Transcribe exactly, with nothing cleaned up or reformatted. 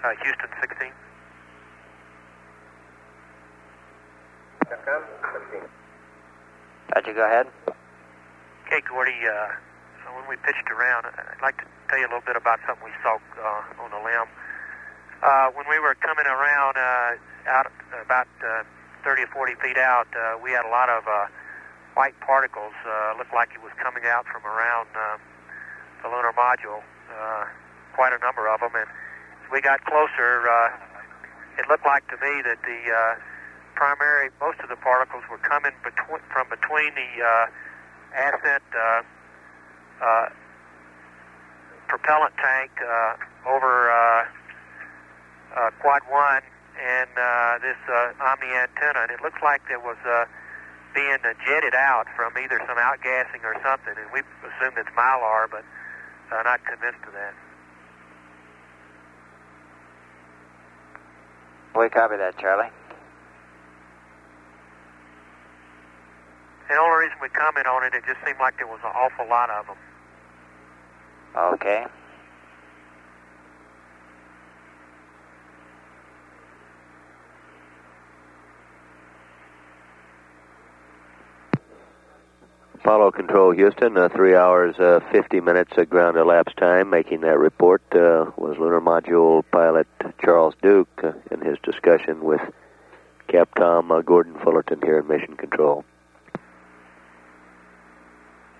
Uh, Houston sixteen. Roger, go ahead. Okay, Gordy, uh, so when we pitched around, I'd like to tell you a little bit about something we saw uh, on the limb. Uh, when we were coming around uh, out about uh, thirty or forty feet out, uh, we had a lot of uh, white particles. Uh, looked like it was coming out from around uh, the lunar module, uh, quite a number of them. And as we got closer, uh, it looked like to me that the uh, primary, most of the particles were coming between, from between the uh, ascent uh, uh, propellant tank uh, over uh, uh, Quad one and uh, this uh, Omni antenna, and it looks like there was uh, being uh, jetted out from either some outgassing or something, and we assumed it's Mylar, but uh, not convinced of that. We copy that, Charlie. The only reason we comment on it, it just seemed like there was an awful lot of them. Okay. Apollo Control Houston, uh, three hours, uh, fifty minutes of ground elapsed time. Making that report uh, was Lunar Module pilot Charles Duke uh, in his discussion with Capcom uh, Gordon Fullerton here in Mission Control.